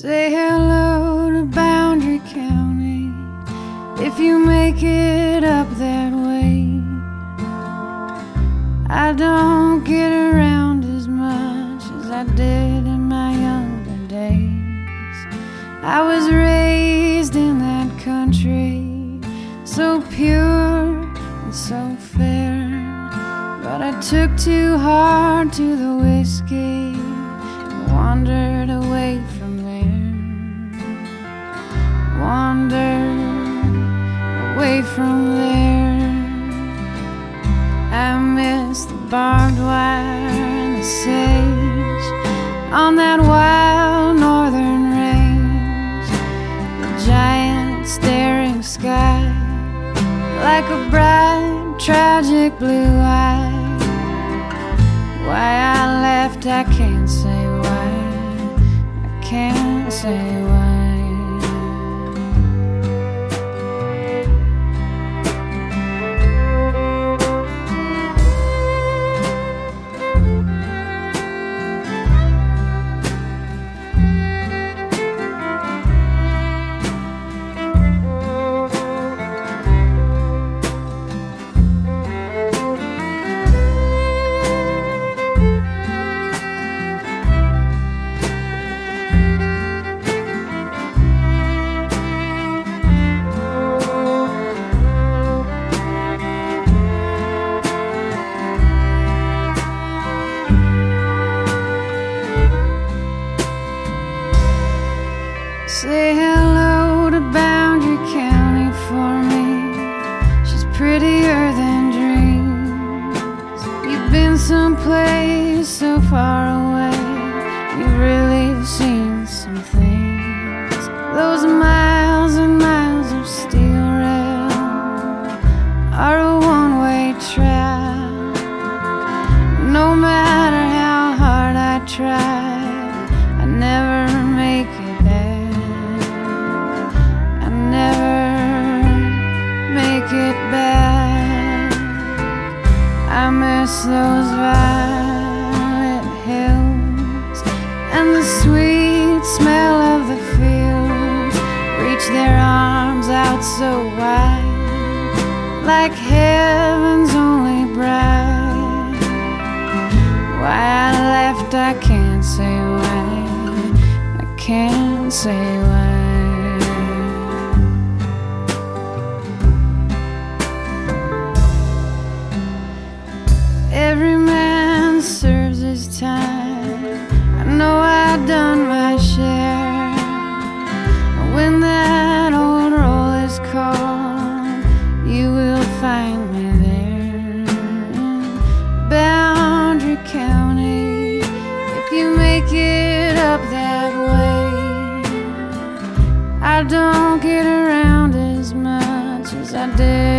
Say hello to Boundary County if you make it up that way. I don't get around as much as I did in my younger days. I was raised in that country, so pure and so fair, but I took too hard to the whiskey and wandered away from there. Wandered away from there. I miss the barbed wire and the sage on that wild northern range, the giant staring sky like a bright tragic blue eye. Why I left I can't say why, I can't say why. Say hello to Boundary County for me. She's prettier than dreams. You've been someplace so far away, you've really seen some things. Those miles and miles of steel rail are a one-way track. No matter how hard I try, I never make it back. It back. I miss those violet hills and the sweet smell of the fields. Reach their arms out so wide, like heaven's only bride. Why I left I can't say why, I can't say why. Every man serves his time. I know I've done my share. When that old roll is called, you will find me there. Boundary County, if you make it up that way. I don't get around as much as I did